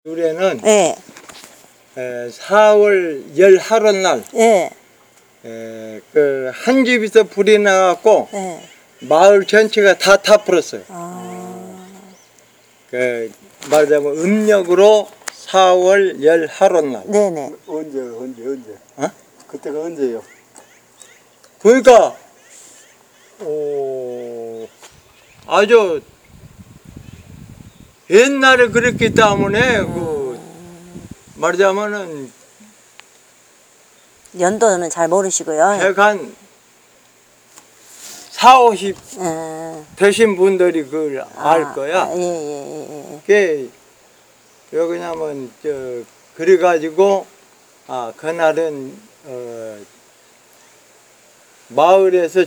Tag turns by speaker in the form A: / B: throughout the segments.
A: 유래는
B: 예.
A: 4월 열 하룻날
B: 예.
A: 그 한 집에서 불이 나갖고
B: 예.
A: 마을 전체가 다 타버렸어요.
B: 아.
A: 그 말하자면 음력으로 4월 열 하룻날.
B: 네네.
C: 언제?
A: 어?
C: 그때가 언제예요?
A: 그러니까 아주 옛날에 그랬기 때문에 그 말하자면은
B: 연도는 잘 모르시고요.
A: 100한 4, 50
B: 예.
A: 되신 분들이 그걸 알 거야.
B: 예.
A: 그게 여기냐면 그래가지고 그날은 마을에서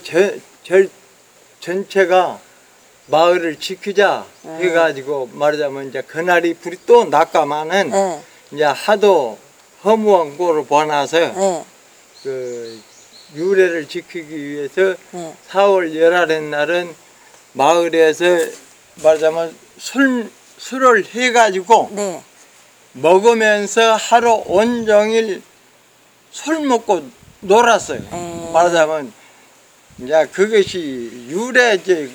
A: 전체가 마을을 지키자 해가지고 말하자면 이제 그날이 불이 또 났가마는
B: 예.
A: 이제 하도 허무한 거로 보나서
B: 예.
A: 그 유래를 지키기 위해서
B: 예.
A: 4월 열하렛 날은 마을에서 말하자면 술을 해가지고
B: 네.
A: 먹으면서 하루 온종일 술 먹고 놀았어요. 말하자면 이제 그것이 유래지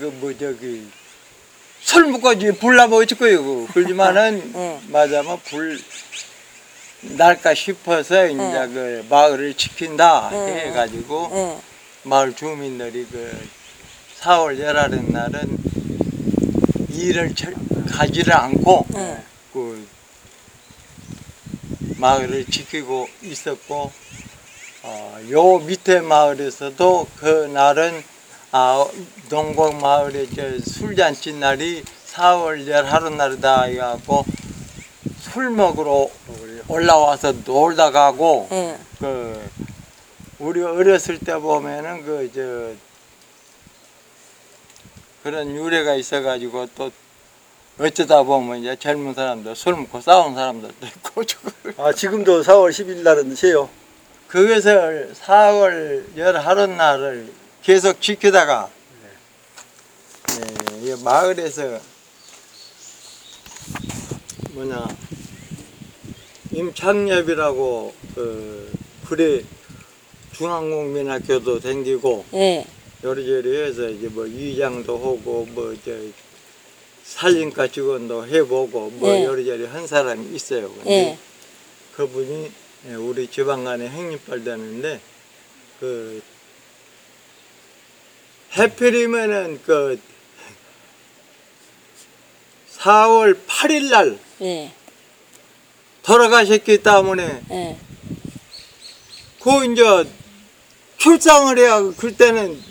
A: 술 먹고 불나면 어쩌고요. 그러지만은
B: 네.
A: 말하자면 불 날까 싶어서 이제 그 마을을 지킨다 해가지고
B: 예.
A: 마을 주민들이 그 4월 열하렛 날은 일을 가지를 않고 그 마을을 지키고 있었고 요 밑에 마을에서도 그 날은 동곡 마을에 술잔치 날이 4월 열하룻 날이다 해갖고 술 먹으러 올라와서 놀다 가고
B: 예.
A: 그 우리 어렸을 때 보면은 그런 유래가 있어가지고 또 어쩌다 보면 이제 젊은 사람들 술 먹고 싸우는 사람들도 있고
C: 지금도 4월 10일 날은 세요.
A: 그것을 4월 열하룻 날을 계속 지키다가 이 마을에서 임창엽이라고 그 구례 중앙국민학교도 다니고
B: 예.
A: 요리저리 해서 이제 이장도 하고 살림과 직원도 해보고 요리저리 한 사람이 있어요. 근데 그분이 우리 지방간에 행립발 되는데 그 해필이면은 그 4월 8일 날 돌아가셨기 때문에 그 이제 출상을 해야 그때는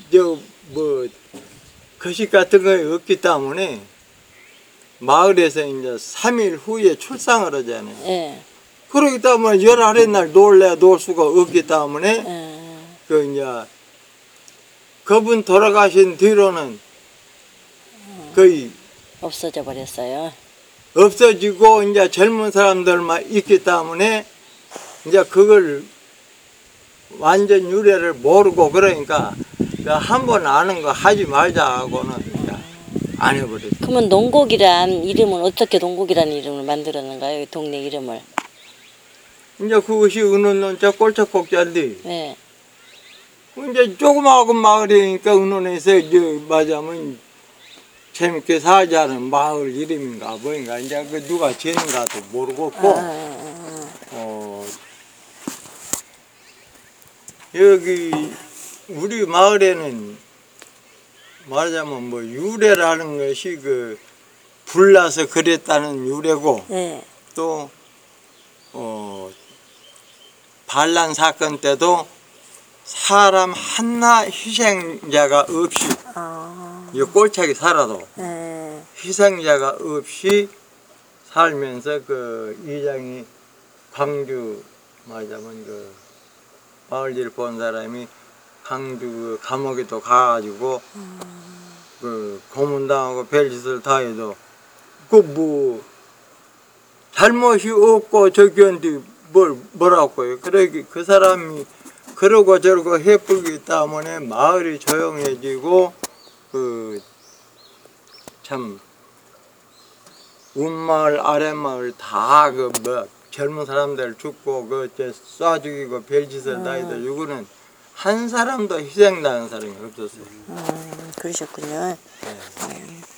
A: 거식 같은 거 없기 때문에 마을에서 이제 3일 후에 출상을 하잖아요. 그러기 때문에 열하렛 날 놀 수가 없기 때문에 그 이제 그분 돌아가신 뒤로는 거의
B: 없어져 버렸어요.
A: 없어지고 이제 젊은 사람들만 있기 때문에 이제 그걸 완전 유래를 모르고 그러니까 한 번 아는 거 하지 말자 하고는 안 해버렸어요.
B: 그러면 농곡이란 이름은 어떻게 농곡이라는 이름을 만들었는가요? 이 동네 이름을.
A: 이제 그것이 은원론자 꼴짝곡자인데
B: 네.
A: 이제 조그마한 마을이니까 은원에서 말하자면 재밌게 살자는 마을 이름인가 뭐인가 이제 그 누가 지는가도 모르겠고 여기 우리 마을에는 말하자면 유래라는 것이 불나서 그랬다는 유래고 또 반란 사건 때도 사람 하나 희생자가 없이 이 꼴짝이 살아도 희생자가 없이 살면서 그 이장이 광주 말하자면 마을일 본 사람이 광주 감옥에도 가가지고 고문당하고 별짓을 다 해도 잘못이 없고 저기한테 뭐라고 해요. 그래 그 사람이 그러고 저러고 해보기 때문에 마을이 조용해지고 참 윗마을 아랫마을 다 그 뭐 젊은 사람들 죽고 그저 쏴 죽이고 별짓을 다 해도 이거는 한 사람도 희생당한 사람이 없었어요.
B: 그러셨군요.
A: 네.